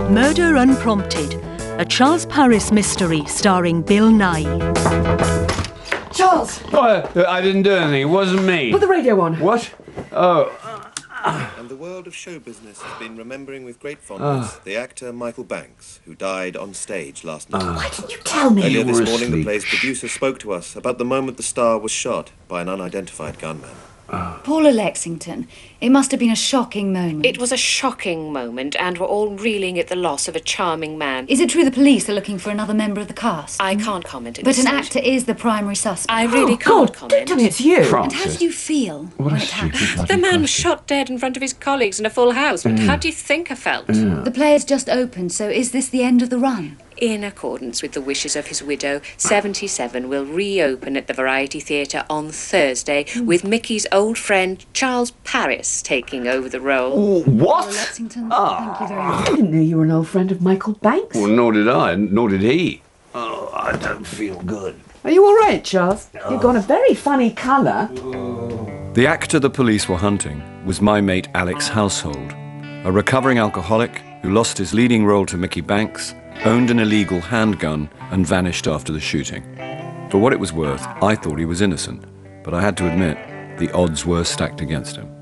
Murder Unprompted, a Charles Paris mystery starring Bill Nye. Charles! Oh, I didn't do anything. It wasn't me. Put the radio on. What? Oh. And the world of show business has been remembering with great fondness the actor Michael Banks, who died on stage last night. Why didn't you tell me? Earlier this were morning, the asleep. play's producer spoke to us about the moment the star was shot by an unidentified gunman. Paula Lexington. It must have been a shocking moment. It was a shocking moment, and we're all reeling at the loss of a charming man. Is it true the police are looking for another member of the cast? I can't comment at But this an stage. actor is the primary suspect. I really can't God, comment. don't tell me it's you. And how did you feel What when a it happened? stupid bloody The man question. was shot dead in front of his colleagues in a full house. How do you think I felt? The play has just opened, so is this the end of the run? In accordance with the wishes of his widow, 77 will reopen at the Variety Theatre on Thursday with Mickey's old friend Charles Paris taking over the role. Paula What? Lexington, thank you very much. I didn't know you were an old friend of Michael Banks. Well, nor did I, nor did he. Oh, I don't feel good. Are you all right, Charles? You've got a very funny colour. The actor the police were hunting was my mate Alex Household, a recovering alcoholic who lost his leading role to Mickey Banks, owned an illegal handgun, and vanished after the shooting. For what it was worth, I thought he was innocent, but I had to admit, the odds were stacked against him.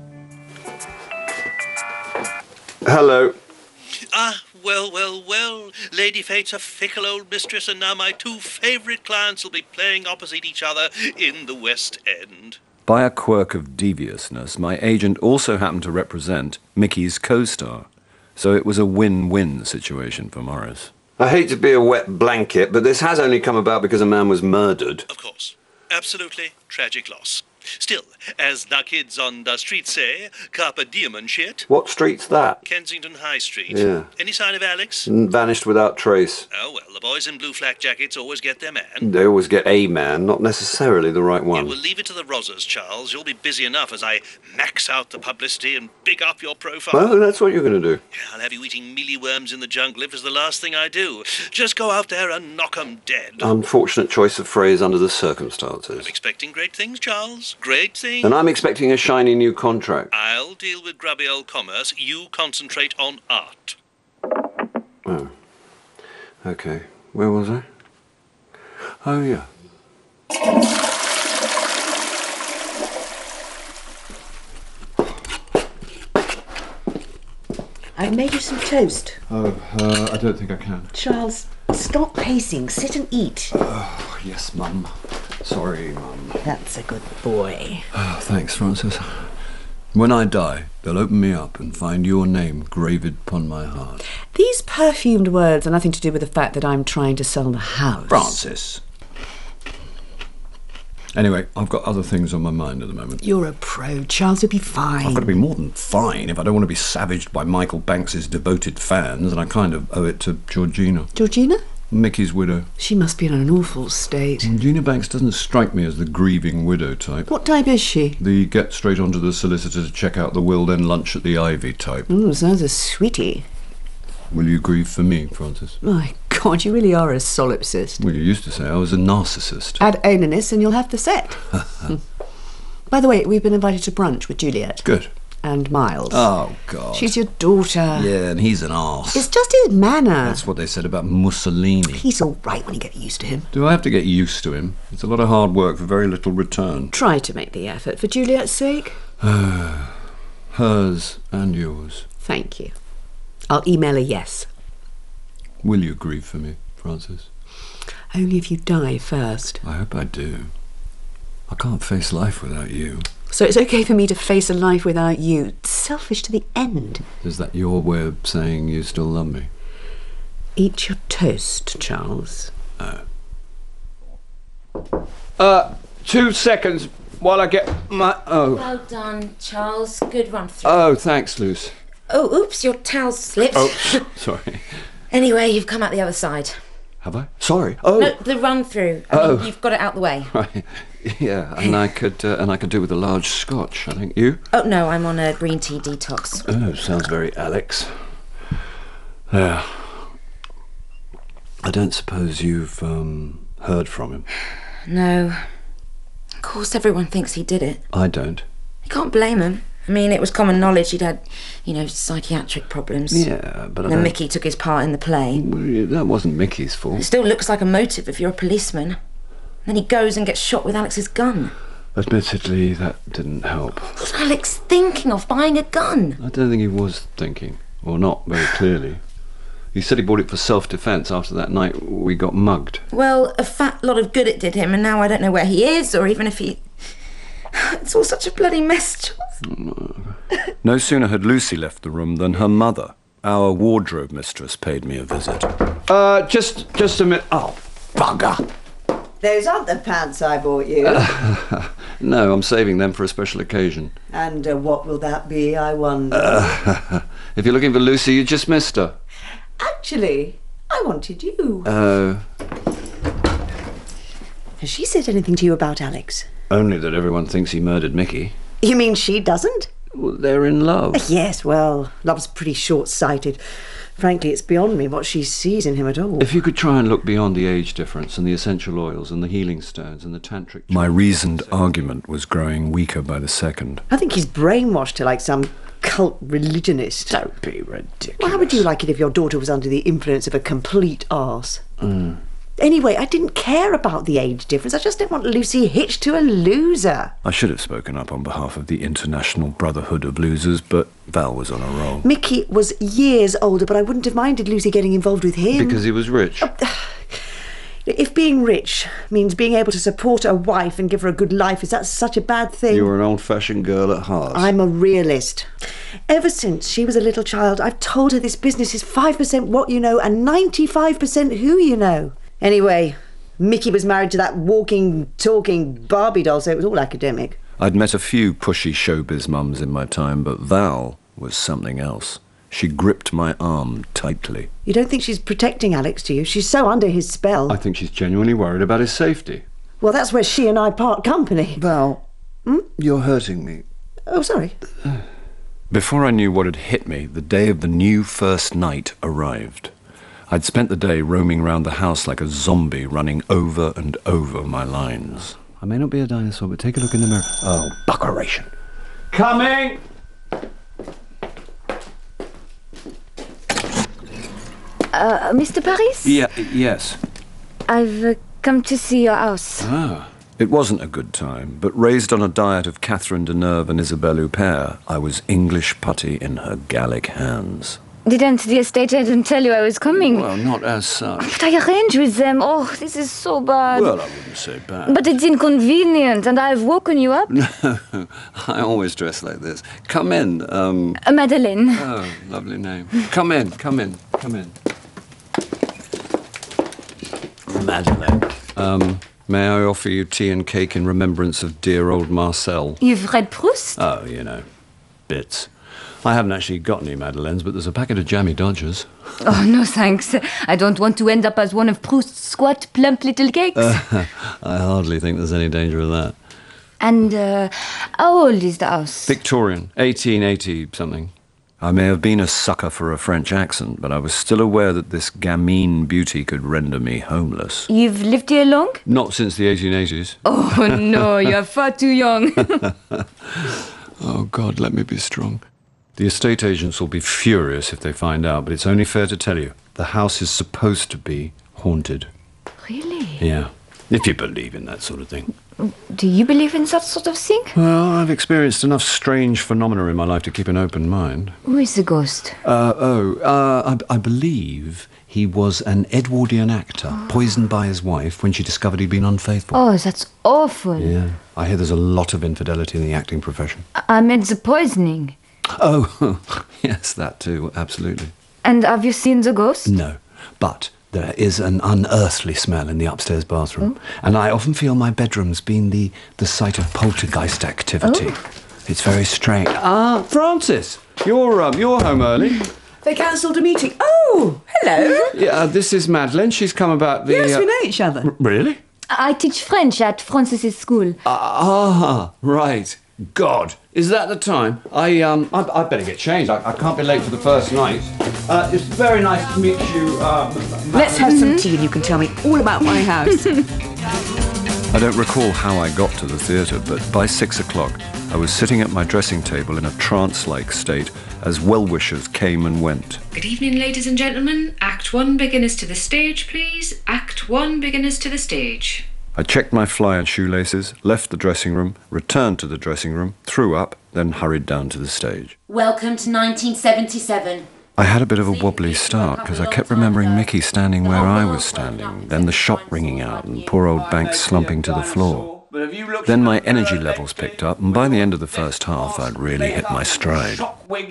Hello. Ah, well. Lady Fate's a fickle old mistress, and now my two favourite clients will be playing opposite each other in the West End. By a quirk of deviousness, my agent also happened to represent Mickey's co-star, so it was a win-win situation for Morris. I hate to be a wet blanket, but this has only come about because a man was murdered. Of course. Absolutely tragic loss. Still, as the kids on the street say, carpe diem and shit. What street's that? Kensington High Street. Yeah. Any sign of Alex? Vanished without trace. Oh, well, the boys in blue flak jackets always get their man. They always get a man, not necessarily the right Yeah, one. we'll leave it to the Rozzers, Charles. You'll be busy enough as I max out the publicity and big up your profile. Well, that's what you're going to do. Yeah, I'll have you eating mealyworms in the jungle if it's the last thing I do. Just go out there and knock 'em dead. Unfortunate choice of phrase under the circumstances. I'm expecting great things, Charles. Great things. And I'm expecting a shiny new contract. I'll deal with grubby old commerce. You concentrate on art. Oh. Okay. Where was I? Oh, yeah. I've made you some toast. Oh, I don't think I can. Charles, stop pacing. Sit and eat. Oh, yes, Mum. Sorry, Mum. That's a good boy. Oh, thanks, Francis. When I die, they'll open me up and find your name graven upon my heart. These perfumed words are nothing to do with the fact that I'm trying to sell the house. Francis. Anyway, I've got other things on my mind at the moment. You're a pro, Charles. You'll be fine. I've got to be more than fine if I don't want to be savaged by Michael Banks's devoted fans, and I kind of owe it to Georgina. Georgina? Mickey's widow. She must be in an awful state. Gina Banks doesn't strike me as the grieving widow type. What type is she? The get straight onto the solicitor to check out the will, then lunch at the Ivy type. Ooh, sounds a sweetie. Will you grieve for me, Francis? My God, you really are a solipsist. Well, you used to say I was a narcissist. Add onanis and you'll have the set. By the way, we've been invited to brunch with Juliet. Good. And Miles. Oh, God. She's your daughter. Yeah, and he's an arse. It's just his manner. That's what they said about Mussolini. He's all right when you get used to him. Do I have to get used to him? It's a lot of hard work for very little return. Try to make the effort for Juliet's sake. Hers and yours. Thank you. I'll email a yes. Will you grieve for me, Francis? Only if you die first. I hope I do. I can't face life without you. So it's okay for me to face a life without you. Selfish to the end. Is that your way of saying you still love me? Eat your toast, Charles. 2 seconds while I get my... Oh. Well done, Charles. Good run through. Oh, thanks, Luce. Oh, oops, your towel slipped. Oh, sorry. Anyway, you've come out the other side. Have I? Sorry. Oh. No, the run through. I mean, you've got it out the way. Right. Yeah, and I could do with a large scotch, I think. You? Oh, no, I'm on a green tea detox. Oh, sounds very Alex. Yeah. I don't suppose you've heard from him. No. Of course, everyone thinks he did it. I don't. You can't blame him. I mean, it was common knowledge he'd had, psychiatric problems. Yeah, but And then Mickey took his part in the play. Well, that wasn't Mickey's It fault. still looks like a motive if you're a policeman. Then he goes and gets shot with Alex's gun. Admittedly, that didn't help. What was Alex thinking of, buying a gun? I don't think he was thinking. Or not very clearly. He said he bought it for self-defence after that night we got mugged. Well, a fat lot of good it did him, and now I don't know where he is, or even if he... It's all such a bloody mess, Charles. No sooner had Lucy left the room than her mother, our wardrobe mistress, paid me a visit. Just a minute. Oh, bugger. Those aren't the pants I bought you. No, I'm saving them for a special occasion. And what will that be, I wonder? If you're looking for Lucy, you just missed her. Actually, I wanted you. Oh. Has she said anything to you about Alex? Only that everyone thinks he murdered Mickey. You mean she doesn't? Well, they're in love. Yes, well, love's pretty short-sighted. Frankly, it's beyond me what she sees in him at all. If you could try and look beyond the age difference and the essential oils and the healing stones and the tantric... My reasoned argument was growing weaker by the second. I think he's brainwashed her like some cult religionist. Don't be ridiculous. Well, how would you like it if your daughter was under the influence of a complete arse? Anyway, I didn't care about the age difference. I just didn't want Lucy hitched to a loser. I should have spoken up on behalf of the International Brotherhood of Losers, but Val was on a roll. Mickey was years older, but I wouldn't have minded Lucy getting involved with him. Because he was rich. If being rich means being able to support a wife and give her a good life, is that such a bad thing? You were an old-fashioned girl at heart. I'm a realist. Ever since she was a little child, I've told her this business is 5% what you know and 95% who you know. Anyway, Mickey was married to that walking, talking Barbie doll, so it was all academic. I'd met a few pushy showbiz mums in my time, but Val was something else. She gripped my arm tightly. You don't think she's protecting Alex, do you? She's so under his spell. I think she's genuinely worried about his safety. Well, that's where she and I part company. Val, you're hurting me. Oh, sorry. Before I knew what had hit me, the day of the new first night arrived. I'd spent the day roaming around the house like a zombie, running over and over my lines. I may not be a dinosaur, but take a look in the mirror. Oh, buckeration. Coming! Mr. Paris? Yes. I've come to see your house. Ah. It wasn't a good time, but raised on a diet of Catherine Deneuve and Isabelle Huppert, I was English putty in her Gallic hands. Didn't the estate agent tell you I was coming? Well, not as such. But I arranged with them. Oh, this is so bad. Well, I wouldn't say bad. But it's inconvenient, and I've woken you up. No, I always dress like this. Come in. Madeleine. Oh, lovely name. Come in. Madeleine. May I offer you tea and cake in remembrance of dear old Marcel? You've read Proust? Oh, bits. I haven't actually got any Madeleines, but there's a packet of jammy Dodgers. Oh, no thanks. I don't want to end up as one of Proust's squat, plump little cakes. I hardly think there's any danger of that. And how old is the house? Victorian, 1880-something. I may have been a sucker for a French accent, but I was still aware that this gamine beauty could render me homeless. You've lived here long? Not since the 1880s. Oh, no, you're far too young. Oh, God, let me be strong. The estate agents will be furious if they find out, but it's only fair to tell you, the house is supposed to be haunted. Really? Yeah, if you believe in that sort of thing. Do you believe in that sort of thing? Well, I've experienced enough strange phenomena in my life to keep an open mind. Who is the ghost? I believe he was an Edwardian actor, poisoned by his wife when she discovered he'd been unfaithful. Oh, that's awful. Yeah, I hear there's a lot of infidelity in the acting profession. I meant the poisoning. Oh, yes, that too, absolutely. And have you seen the ghost? No, but there is an unearthly smell in the upstairs bathroom, and I often feel my bedroom's been the site of poltergeist activity. It's very strange. Ah, Francis, you're home early. They cancelled a meeting. Oh, hello. Yeah, this is Madeleine. She's come about the... Yes, we know each other. Really? I teach French at Francis's school. Right. God, is that the time? I better get changed. I can't be late for the first night. It's very nice to meet you. Let's have some tea and you can tell me all about my house. I don't recall how I got to the theatre, but by 6 o'clock, I was sitting at my dressing table in a trance-like state as well-wishers came and went. Good evening, ladies and gentlemen. Act 1, beginners to the stage, please. Act 1, beginners to the stage. I checked my fly and shoelaces, left the dressing room, returned to the dressing room, threw up, then hurried down to the stage. Welcome to 1977. I had a bit of a wobbly start because I kept remembering Mickey standing where I was standing, then the shot ringing out and poor old Banks slumping to the floor. Then my energy levels picked up, and by the end of the first half, I'd really hit my stride.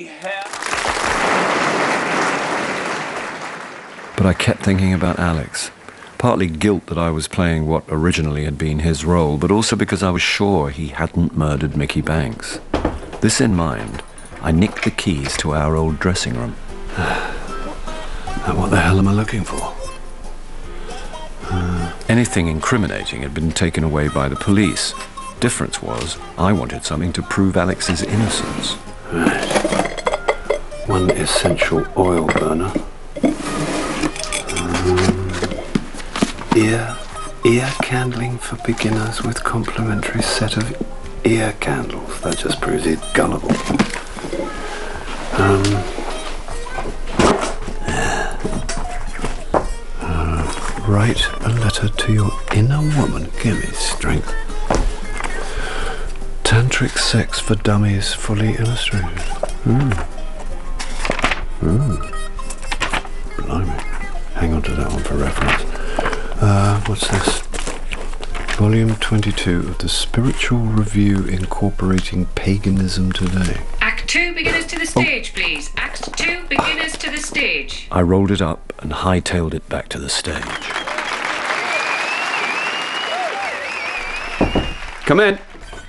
But I kept thinking about Alex. Partly guilt that I was playing what originally had been his role, but also because I was sure he hadn't murdered Mickey Banks. This in mind, I nicked the keys to our old dressing room. Now what the hell am I looking for? Anything incriminating had been taken away by the police. Difference was, I wanted something to prove Alex's innocence. Right. One essential oil burner. Ear candling for beginners with complimentary set of ear candles. That just proves he's gullible. Write a letter to your inner woman. Give me strength. Tantric sex for dummies, fully illustrated. Blimey. Hang on to that one for reference. What's this? Volume 22 of the Spiritual Review incorporating paganism today. Act 2, beginners to the stage, please. Act 2, beginners to the stage. I rolled it up and hightailed it back to the stage. Come in.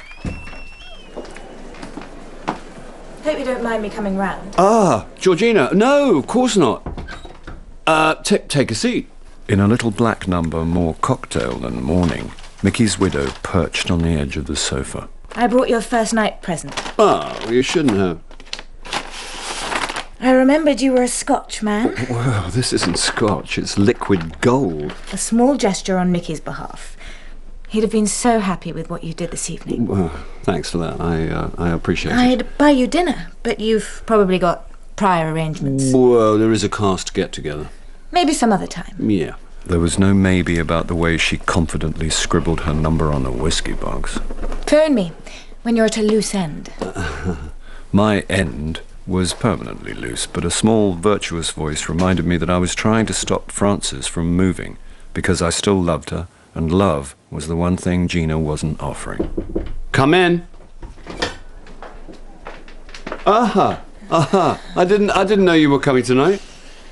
Hope you don't mind me coming round. Ah, Georgina. No, of course not. Take a seat. In a little black number more cocktail than morning, Mickey's widow perched on the edge of the sofa. I brought your first night present. Ah, well, you shouldn't have. I remembered you were a Scotch man. Well, this isn't Scotch, it's liquid gold. A small gesture on Mickey's behalf. He'd have been so happy with what you did this evening. Well, thanks for that. I appreciate it. I'd buy you dinner, but you've probably got prior arrangements. Well, there is a cast get-together. Maybe some other time. Yeah. There was no maybe about the way she confidently scribbled her number on the whiskey box. Phone me when you're at a loose end. My end was permanently loose, but a small, virtuous voice reminded me that I was trying to stop Frances from moving, because I still loved her, and love was the one thing Gina wasn't offering. Come in. Aha. I didn't know you were coming tonight.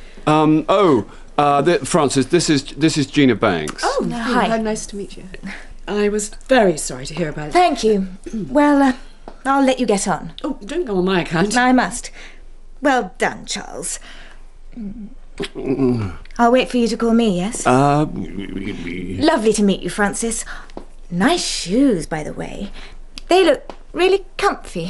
Frances, this is Gina Banks. Oh, Hi. How nice to meet you. I was very sorry to hear about it. Thank you. Well, I'll let you get on. Oh, don't go on my account. I must. Well done, Charles. I'll wait for you to call me, yes? Lovely to meet you, Frances. Nice shoes, by the way. They look really comfy.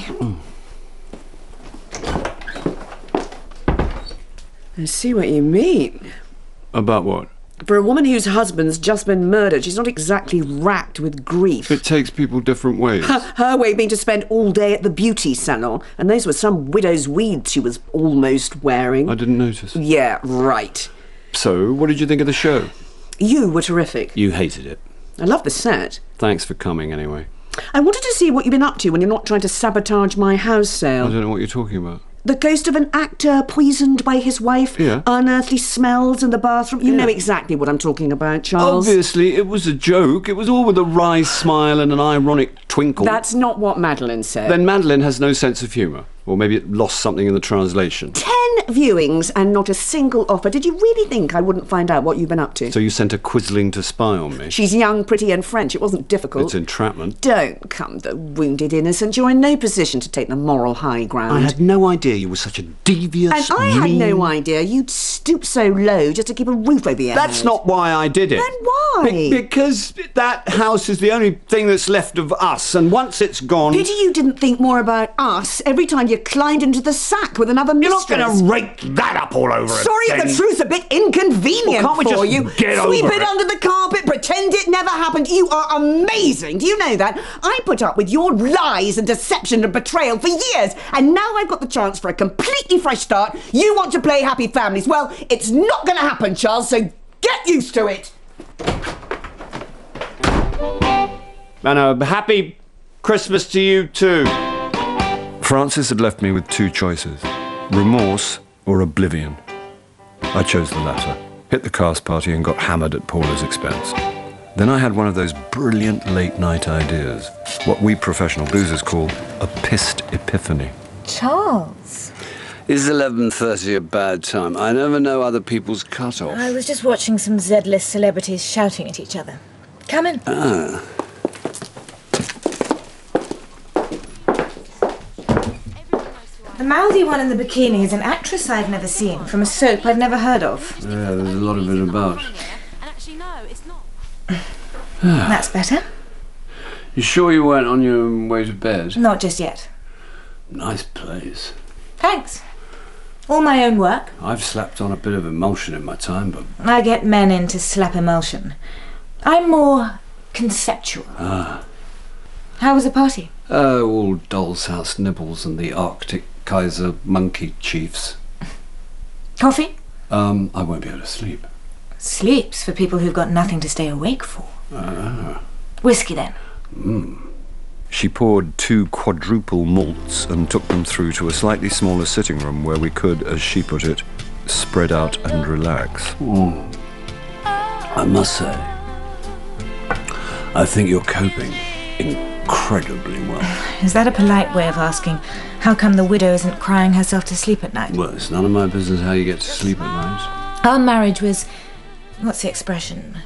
I see what you mean. About what? For a woman whose husband's just been murdered, she's not exactly racked with grief. It takes people different ways. Her way being to spend all day at the beauty salon, and those were some widow's weeds she was almost wearing. I didn't notice. Yeah, right. So, what did you think of the show? You were terrific. You hated it. I love the set. Thanks for coming, anyway. I wanted to see what you've been up to when you're not trying to sabotage my house sale. I don't know what you're talking about. The ghost of an actor poisoned by his wife, Yeah. unearthly smells in the bathroom. You know exactly what I'm talking about, Charles. Obviously, it was a joke. It was all with a wry smile and an ironic twinkle. That's not what Madeline said. Then Madeline has no sense of humour. Or maybe it lost something in the translation. 10 viewings and not a single offer. Did you really think I wouldn't find out what you've been up to? So you sent a Quisling to spy on me? She's young, pretty and French. It wasn't difficult. It's entrapment. Don't come the wounded innocent. You're in no position to take the moral high ground. I had no idea you were such a devious, And I had no idea you'd stoop so low just to keep a roof over your head. That's not why I did it. Then why? Because that house is the only thing that's left of us, and once it's gone... Pity you didn't think more about us every time you climbed into the sack with another You're mistress. not going to rake that up all over Sorry again. if the truth's a bit inconvenient Well, can't we for just you. get Sweep over it it? under the carpet, pretend it never happened. You are amazing. Do you know that? I put up with your lies and deception and betrayal for years, and now I've got the chance for a completely fresh start. You want to play happy families. Well, it's not going to happen, Charles, so get used to it. And a happy Christmas to you too. Francis had left me with two choices, remorse or oblivion. I chose the latter, hit the cast party and got hammered at Paula's expense. Then I had one of those brilliant late-night ideas, what we professional boozers call a pissed epiphany. Charles. Is 11:30 a bad time? I never know other people's cut-off. I was just watching some Z-list celebrities shouting at each other. Come in. Ah. The mouthy one in the bikini is an actress I've never seen from a soap I've never heard of. Yeah, there's a lot of it about. That's better. You sure you weren't on your way to bed? Not just yet. Nice place. Thanks. All my own work. I've slapped on a bit of emulsion in my time, but... I get men in to slap emulsion. I'm more conceptual. Ah. How was the party? All doll's house nibbles and the Arctic Kaiser monkey chiefs. Coffee? I won't be able to sleep. Sleep's for people who've got nothing to stay awake for. Ah. Whiskey then. She poured 2 quadruple malts and took them through to a slightly smaller sitting room where we could, as she put it, spread out and relax. I must say, I think you're coping incredibly well. Is that a polite way of asking how come the widow isn't crying herself to sleep at night? Well, it's none of my business how you get to sleep at night. Our marriage was... what's the expression?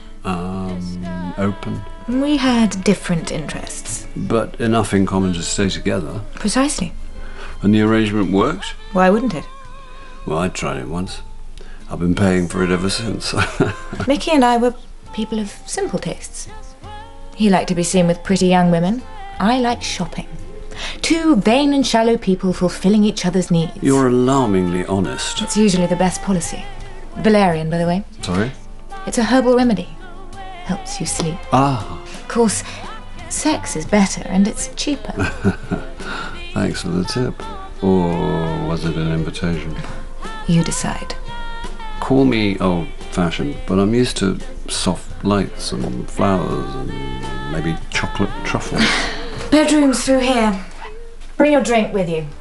Open. We had different interests. But enough in common to stay together. Precisely. And the arrangement worked? Why wouldn't it? Well, I tried it once. I've been paying for it ever since. Mickey and I were people of simple tastes. He liked to be seen with pretty young women. I liked shopping. 2 vain and shallow people fulfilling each other's needs. You're alarmingly honest. It's usually the best policy. Valerian, by the way. Sorry? It's a herbal remedy. Helps you sleep. Ah. Of course, sex is better and it's cheaper. Thanks for the tip. Or was it an invitation? You decide. Call me old-fashioned, but I'm used to soft lights and flowers and maybe chocolate truffles. Bedroom's through here. Bring your drink with you.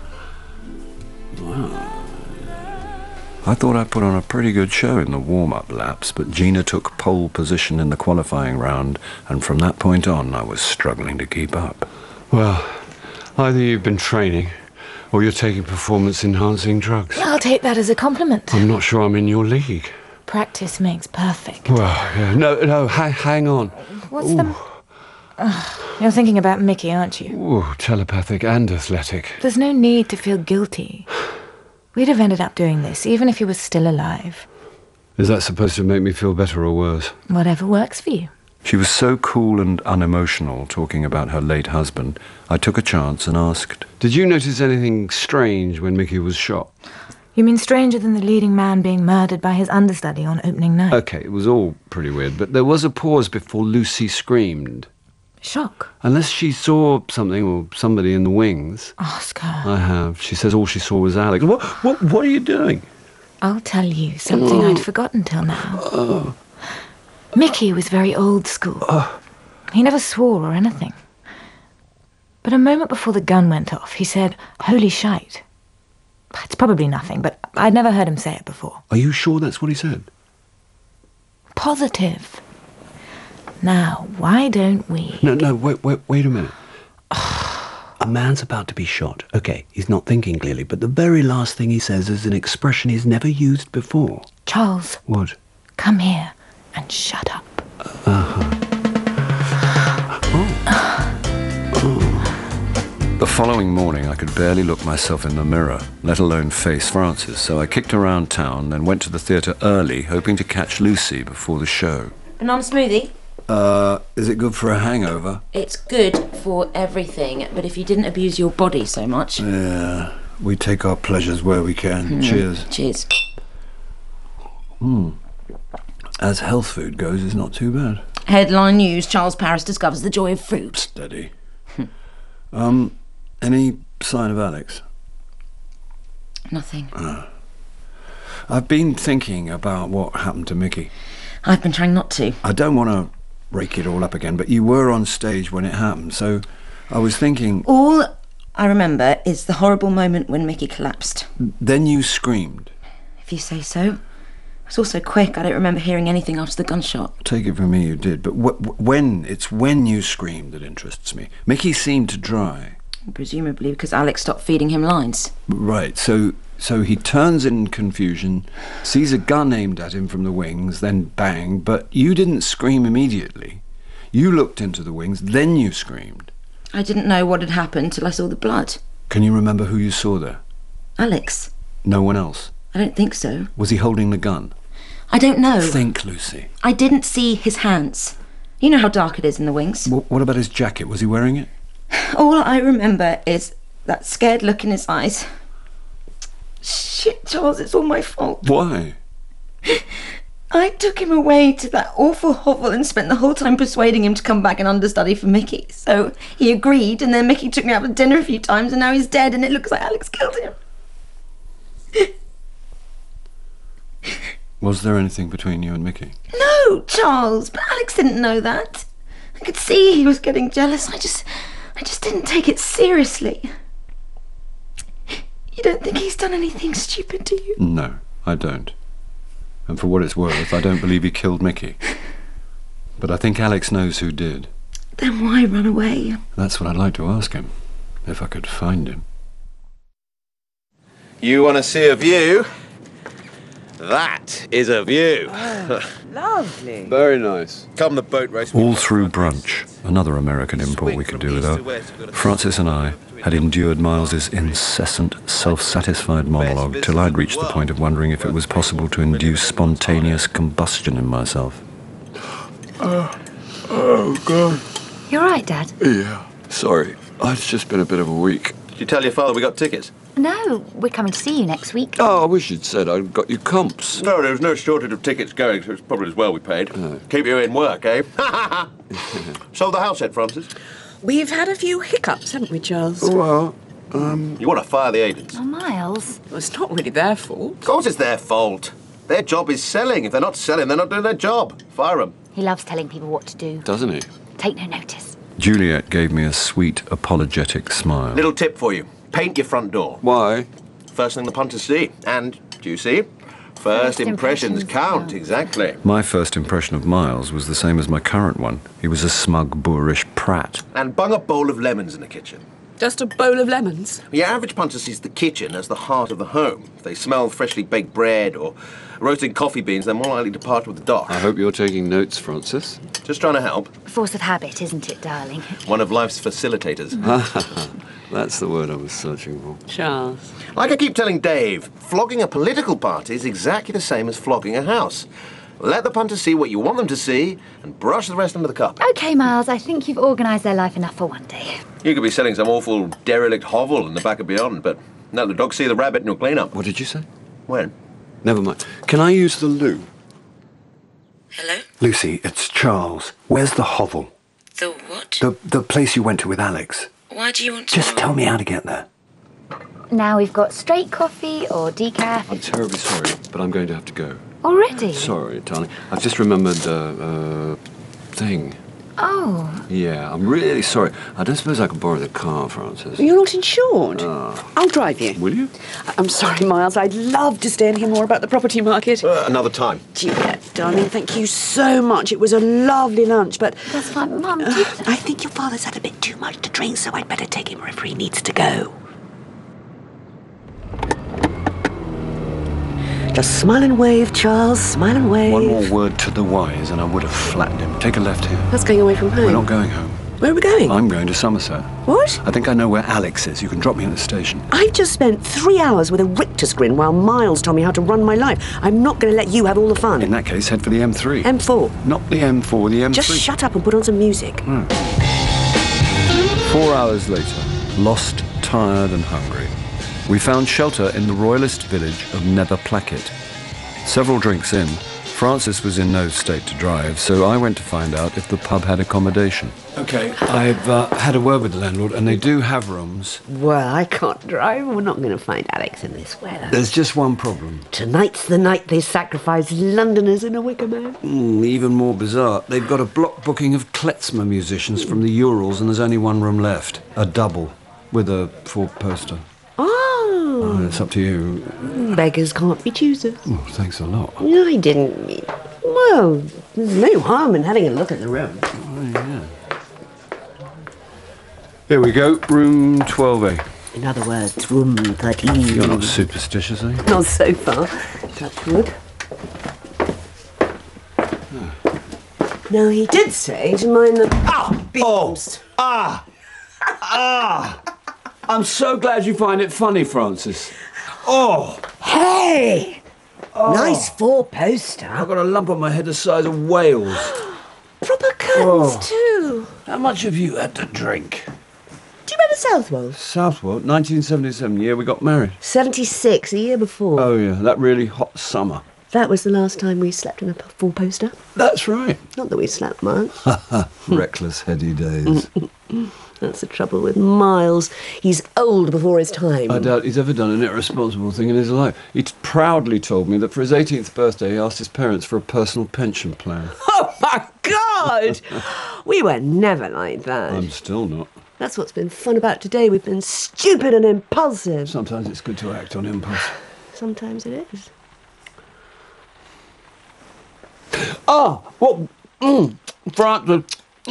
Wow. I thought I put on a pretty good show in the warm-up laps, but Gina took pole position in the qualifying round, and from that point on I was struggling to keep up. Well, either you've been training, or you're taking performance-enhancing drugs. I'll take that as a compliment. I'm not sure I'm in your league. Practice makes perfect. Well, yeah. No, hang on. What's the... You're thinking about Mickey, aren't you? Ooh, telepathic and athletic. There's no need to feel guilty. We'd have ended up doing this, even if he was still alive. Is that supposed to make me feel better or worse? Whatever works for you. She was so cool and unemotional talking about her late husband, I took a chance and asked, Did you notice anything strange when Mickey was shot? You mean stranger than the leading man being murdered by his understudy on opening night? Okay, it was all pretty weird, but there was a pause before Lucy screamed. Shock. Unless she saw something or somebody in the wings. Ask her. I have. She says all she saw was Alex. What are you doing? I'll tell you something I'd forgotten till now. Mickey was very old school. He never swore or anything. But a moment before the gun went off, he said, "Holy shite." It's probably nothing, but I'd never heard him say it before. Are you sure that's what he said? Positive. Now, why don't we... No, wait a minute. A man's about to be shot. Okay, he's not thinking clearly, but the very last thing he says is an expression he's never used before. Charles. What? Come here and shut up. The following morning I could barely look myself in the mirror, let alone face Francis, so I kicked around town and went to the theatre early, hoping to catch Lucy before the show. Banana smoothie? Is it good for a hangover? It's good for everything, but if you didn't abuse your body so much... Yeah. We take our pleasures where we can. Cheers. Cheers. As health food goes, it's not too bad. Headline news, Charles Paris discovers the joy of fruit. Steady. Any sign of Alex? Nothing. I've been thinking about what happened to Mickey. I've been trying not to. I don't want to rake it all up again, but you were on stage when it happened, so I was thinking... All I remember is the horrible moment when Mickey collapsed. Then you screamed. If you say so. It was all so quick, I don't remember hearing anything after the gunshot. Take it from me, you did, but when you screamed that interests me. Mickey seemed to dry. Presumably because Alex stopped feeding him lines. Right, so he turns in confusion, sees a gun aimed at him from the wings, then bang, but you didn't scream immediately. You looked into the wings, then you screamed. I didn't know what had happened till I saw the blood. Can you remember who you saw there? Alex. No one else? I don't think so. Was he holding the gun? I don't know. Think, Lucy. I didn't see his hands. You know how dark it is in the wings. What about his jacket? Was he wearing it? All I remember is that scared look in his eyes. Shit, Charles, it's all my fault. Why? I took him away to that awful hovel and spent the whole time persuading him to come back and understudy for Mickey. So he agreed, and then Mickey took me out for dinner a few times, and now he's dead, and it looks like Alex killed him. Was there anything between you and Mickey? No, Charles, but Alex didn't know that. I could see he was getting jealous. I just didn't take it seriously. You don't think he's done anything stupid to you? No, I don't. And for what it's worth, I don't believe he killed Mickey. But I think Alex knows who did. Then why run away? That's what I'd like to ask him, if I could find him. You want to see a view? That is a view. Oh, lovely. Very nice. Come the boat race. All through brunch, another American import we could do without, Francis and I had endured Miles's incessant, self-satisfied monologue till I'd reached the point of wondering if it was possible to induce spontaneous combustion in myself. Oh, God. You're right, Dad. Yeah. Sorry, it's just been a bit of a week. Did you tell your father we got tickets? No, we're coming to see you next week. Oh, I wish you'd said I'd got you comps. No, there was no shortage of tickets going, so it's probably as well we paid. Keep you in work, eh? Sold the house yet, Francis? We've had a few hiccups, haven't we, Charles? Well, You want to fire the agents? Oh, Miles. Well, it's not really their fault. Of course it's their fault. Their job is selling. If they're not selling, they're not doing their job. Fire them. He loves telling people what to do. doesn't he? Take no notice. Juliet gave me a sweet, apologetic smile. Little tip for you. Paint your front door. Why? First thing the punters see. And, do you see? First impressions count, exactly. My first impression of Miles was the same as my current one. He was a smug, boorish prat. And bung a bowl of lemons in the kitchen. Just a bowl of lemons? Your average punter sees the kitchen as the heart of the home. If they smell freshly baked bread or roasting coffee beans, they're more likely to part with the dock. I hope you're taking notes, Francis. Just trying to help. Force of habit, isn't it, darling? One of life's facilitators. That's the word I was searching for. Charles. Like I keep telling Dave, flogging a political party is exactly the same as flogging a house. Let the punters see what you want them to see and brush the rest under the carpet. OK, Miles, I think you've organised their life enough for one day. You could be selling some awful derelict hovel in the back of beyond, but let the dogs see the rabbit and you'll clean up. What did you say? When? Never mind. Can I use the loo? Hello? Lucy, it's Charles. Where's the hovel? The what? The place you went to with Alex. Why do you want to Just know? tell me how to get there. Now we've got straight coffee or decaf. I'm terribly sorry, but I'm going to have to go. Already? Sorry, darling. I've just remembered thing. Oh. Yeah, I'm really sorry. I don't suppose I could borrow the car, Francis. You're not insured? I'll drive you. Will you? I'm sorry, Miles. I'd love to stay and hear more about the property market. Another time. Juliet, darling, thank you so much. It was a lovely lunch, but... That's fine, Mum. I think your father's had a bit too much to drink, so I'd better take him wherever he needs to go. Just smile and wave, Charles. Smile and wave. One more word to the wise and I would have flattened him. Take a left here. That's going away from home. We're not going home. Where are we going? I'm going to Somerset. What? I think I know where Alex is. You can drop me at the station. I've just spent 3 hours with a Richter's grin while Miles told me how to run my life. I'm not going to let you have all the fun. In that case, head for the M3. M4. Not the M4, the M3. Just shut up and put on some music. 4 hours later, lost, tired and hungry, We found shelter in the royalist village of Nether Placket. Several drinks in, Francis was in no state to drive, so I went to find out if the pub had accommodation. OK, I've had a word with the landlord, and they do have rooms. Well, I can't drive. We're not going to find Alex in this weather. There's just one problem. Tonight's the night they sacrifice Londoners in a wicker man. Even more bizarre. They've got a block booking of klezmer musicians from the Urals, and there's only one room left. A double, with a four-poster. Oh. It's up to you. Beggars can't be choosers. Oh, thanks a lot. No, I didn't mean... Well, there's no harm in having a look at the room. Oh, yeah. Here we go, room 12A. In other words, room 13. You're not superstitious, are you? Not so far. Touch wood. No, he did say to mind the... beams. I'm so glad you find it funny, Francis. Oh! Hey! Nice four-poster. I've got a lump on my head the size of Wales. Proper curtains, too. How much have you had to drink? Do you remember Southwold? Southwold, 1977, year we got married. 76, a year before. Oh, yeah, that really hot summer. That was the last time we slept in a four-poster. That's right. Not that we slept much. Reckless, heady days. That's the trouble with Miles. He's old before his time. I doubt he's ever done an irresponsible thing in his life. He proudly told me that for his 18th birthday he asked his parents for a personal pension plan. Oh, my God! We were never like that. I'm still not. That's what's been fun about today. We've been stupid and impulsive. Sometimes it's good to act on impulse. Sometimes it is. Francis.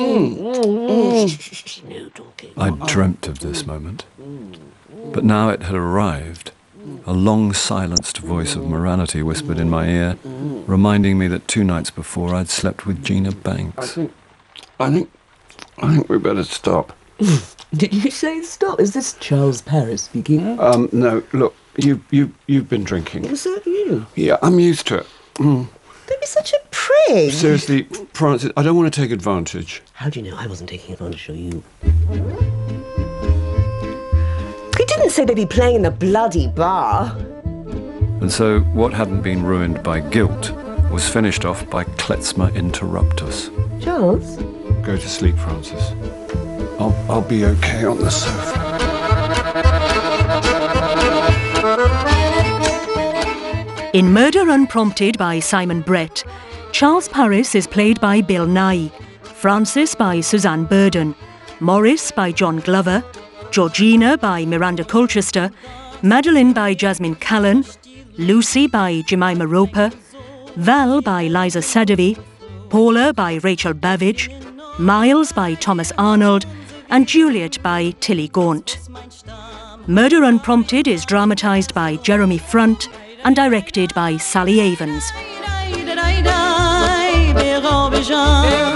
No talking. I dreamt of this moment. But now it had arrived. A long-silenced voice of morality whispered in my ear, reminding me that 2 nights before I'd slept with Gina Banks. I think we better stop. Did you say stop? Is this Charles Paris speaking? No, look, you've been drinking. So have you. Yeah, I'm used to it. Don't be such a prig. Seriously, Francis, I don't want to take advantage. How do you know I wasn't taking advantage of you? He didn't say they'd be playing in the bloody bar. And so what hadn't been ruined by guilt was finished off by klezmer interruptus. Charles? Go to sleep, Francis. I'll be okay on the sofa. In Murder Unprompted by Simon Brett, Charles Paris is played by Bill Nighy, Francis by Suzanne Burden, Morris by John Glover, Georgina by Miranda Colchester, Madeline by Jasmine Callan, Lucy by Jemima Roper, Val by Liza Sadovy, Paula by Rachel Bavage, Miles by Thomas Arnold, and Juliet by Tilly Gaunt. Murder Unprompted is dramatised by Jeremy Front and directed by Sally Avens.